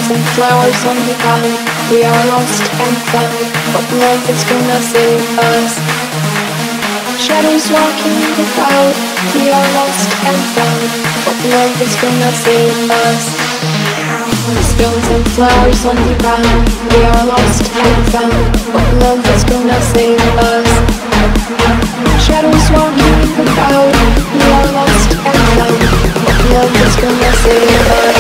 stones and flowers on the ground. We are lost and found, but love is gonna save us. Shadows walking the crowd. We are lost and found, but love is gonna save us. Stones and flowers on the ground. We are lost and found, but love is gonna save us. Shadows walking the crowd. We are lost and found, but love is gonna save us.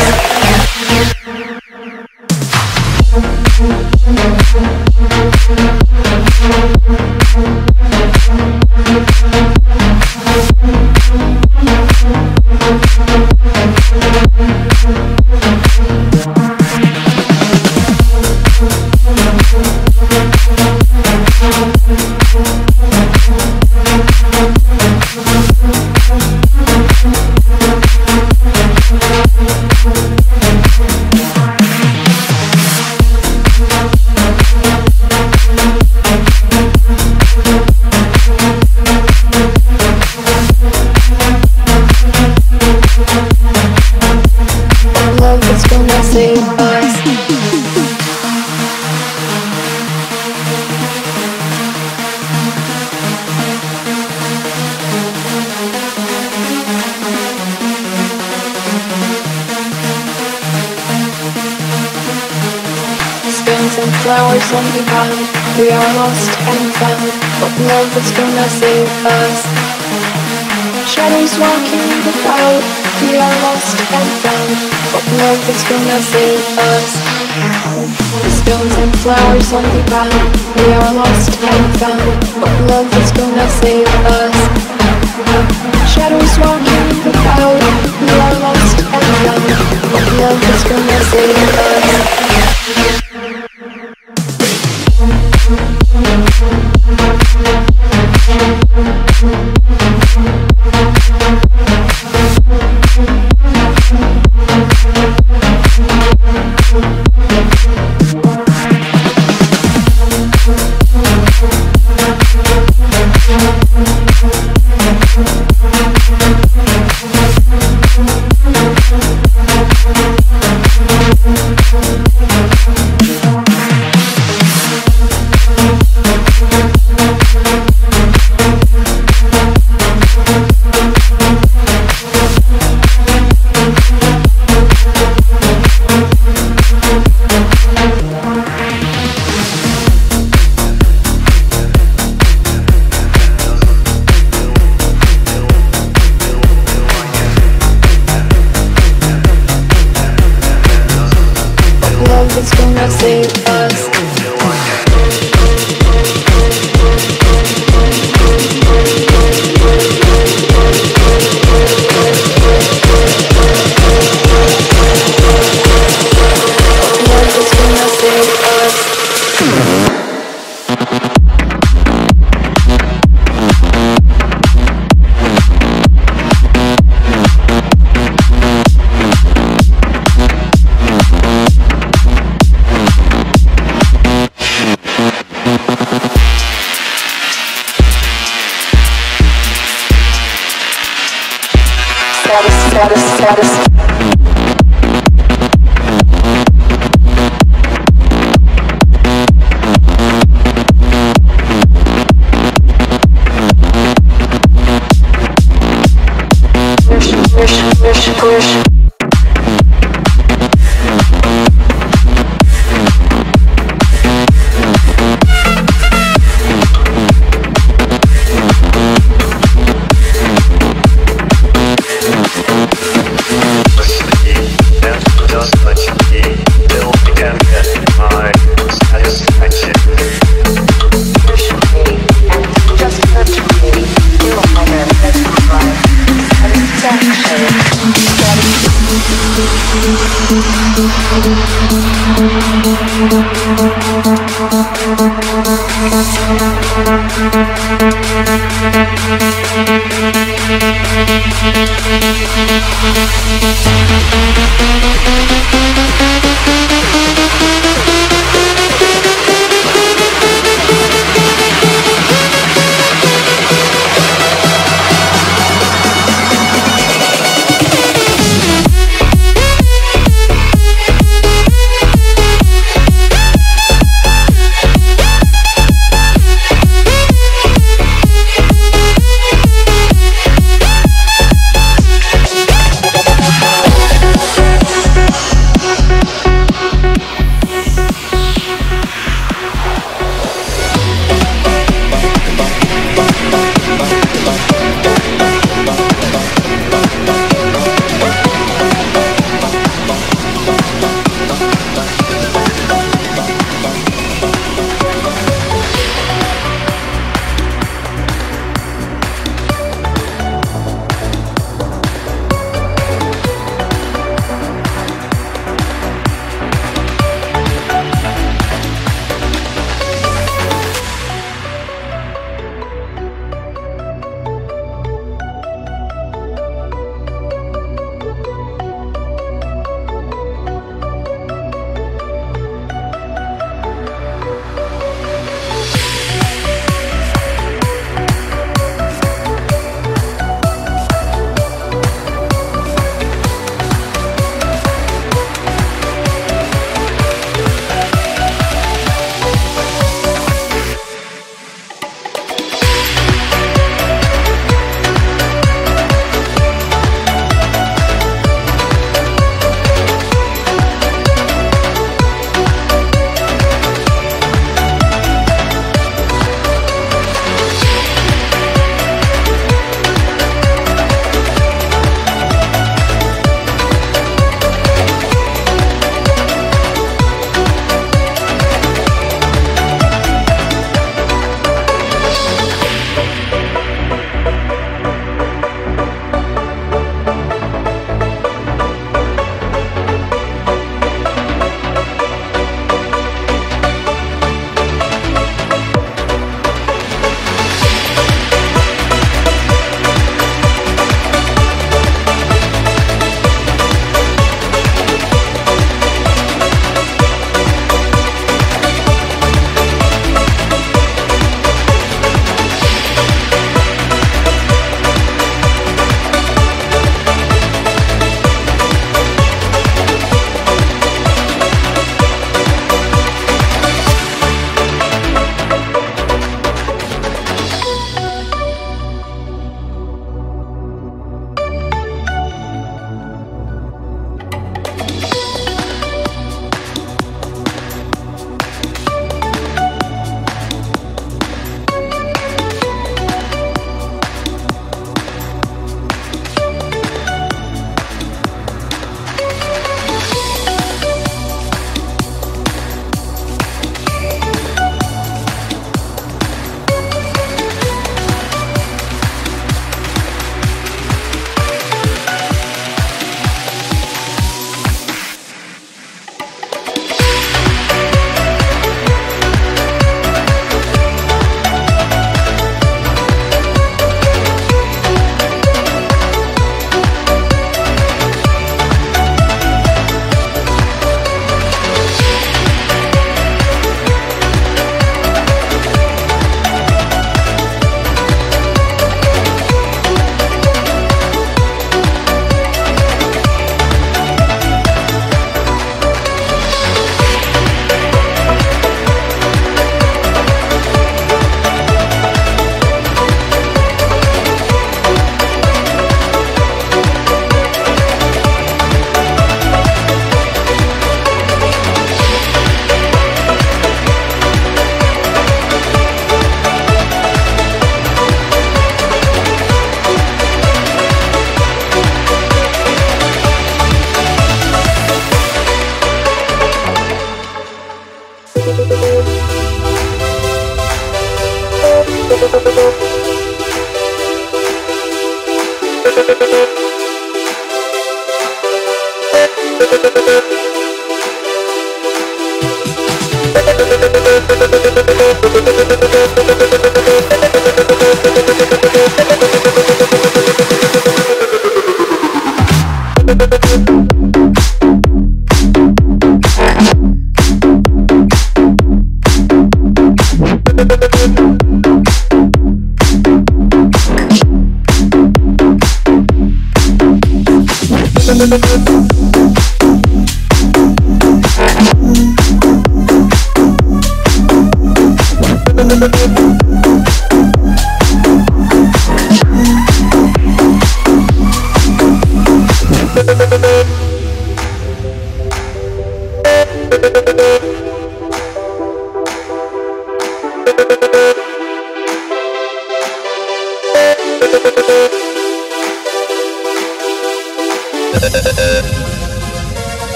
Flowers on the ground. We are lost and found, but love is gonna save us. Shadows walking the crowd. We are lost and found, but love is gonna save us. Stones and flowers on the ground. We are lost and found, but love is gonna save us. Shadows walking the crowd. We are lost and found, but love is gonna save us.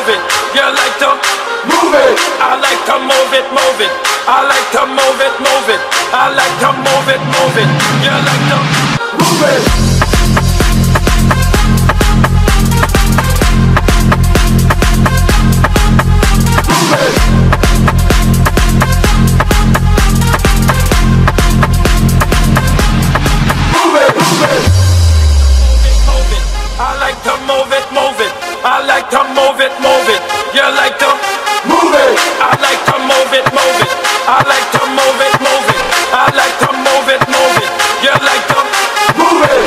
move it. You like to move it. I like to move it, move it. I like to move it, move it. I like to move it, move it. You like to move it. I like to move it, move it. I like to move it, move it. You like to move it. I like to move it, move it. I like to move it, move it. I like to move it, move it. You like to move it.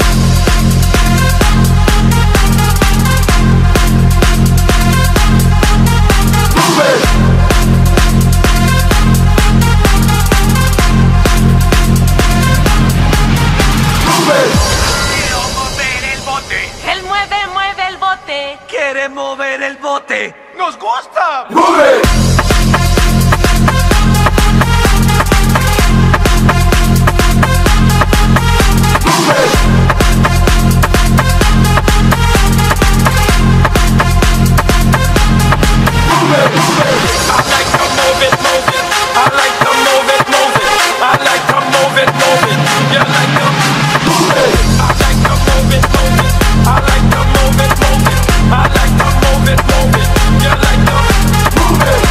Move it. Move it. Él mueve el bote. Quiere mover el bote. ¡Nos gusta! Move it. Move it.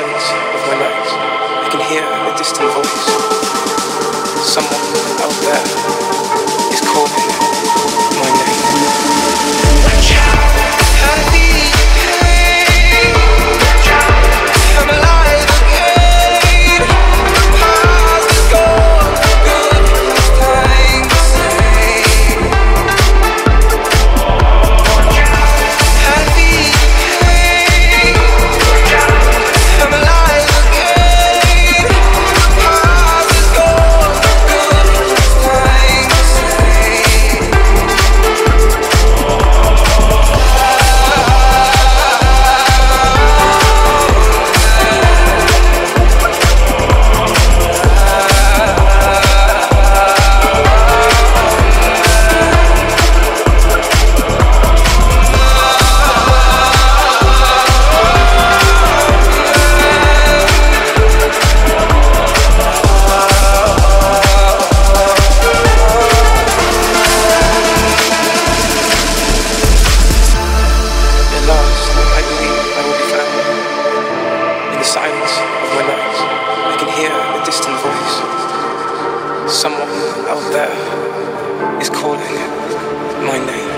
silence of my night, I can hear a distant voice. Someone out there is calling my name. I need pain. I'm alive again. The past is gone. Good time to say. I need pain. I'm alive again. The past is gone. Good time to say. At last, I believe I will be found. In the silence of my night, I can hear a distant voice. Someone out there is calling my name.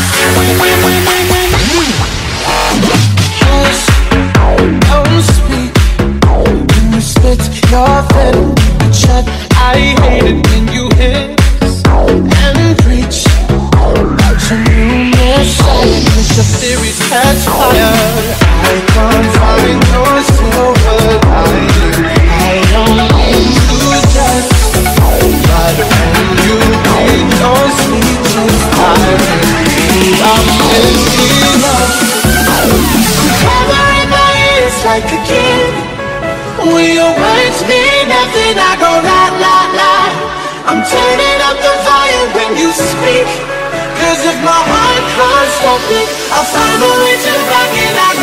Your venom, shut. I hate it when you hiss and preach to new messiah. Make your theories catch fire. I can't find your silver lining. I don't mean to just, but when you read your speeches, I repeat, I'm in love. Cover in my ears like a kid. When your words mean nothing, I go la la la. I'm turning up the volume when you speak. Cause if my heart closed open, I'll find a way to rock it out.